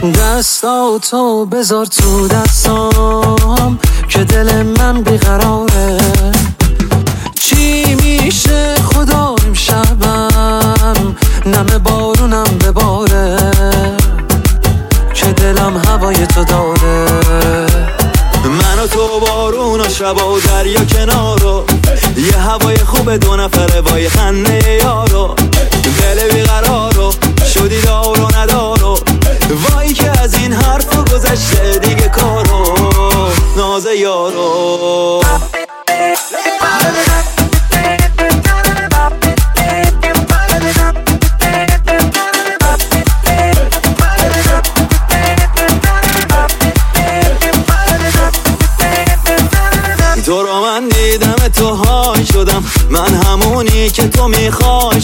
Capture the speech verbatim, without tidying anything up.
دستاتو بذار تو دستام که دل من بیقراره. چی میشه خدا امشبم نم بارونم بباره که دلم هوای تو داره. من و تو بارون و شبا و دریا کنارو، یه هوای خوب دو نفره وای خنده یارو. دل بیقرارو شدی دار و ندارو، وای که از این حرفا گذشته دیگه کارو. ناز یارو تو رو من دیدم تو های شدم، من همونی که تو میخوای.